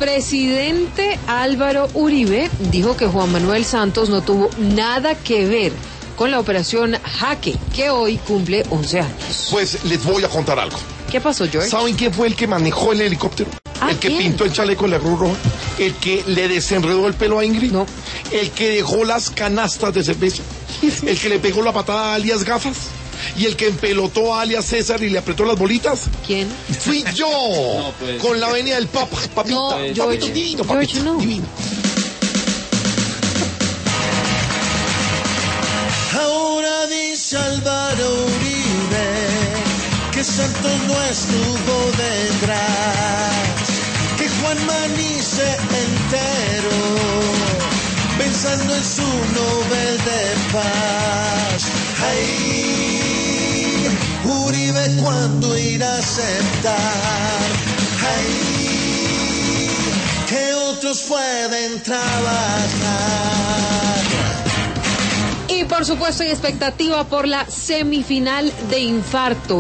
expresidente Álvaro Uribe dijo que Juan Manuel Santos no tuvo nada que ver con la operación Jaque, que hoy cumple 11 años. Pues les voy a contar algo. ¿Qué pasó, George? ¿Saben quién fue el que manejó el helicóptero? ¿El que ¿quién? pintó el chaleco de la Cruz Roja? ¿El que le desenredó el pelo a Ingrid? No. ¿El que dejó las canastas de cerveza? ¿El que le pegó la patada a alias Gafas? ¿Y el que empelotó a alias César y le apretó las bolitas? ¿Quién? Fui yo, con la venia del papita. No, Papito George. divino, George, papito no. divino. Ahora dice Álvaro Uribe que Santos no estuvo detrás, que Juan Manice entero, pensando en su Nobel de Paz. Ay, Uribe, ¿cuándo irá a aceptar? Ay, que otros pueden trabajar. Y por supuesto hay expectativa por la semifinal de Infarto.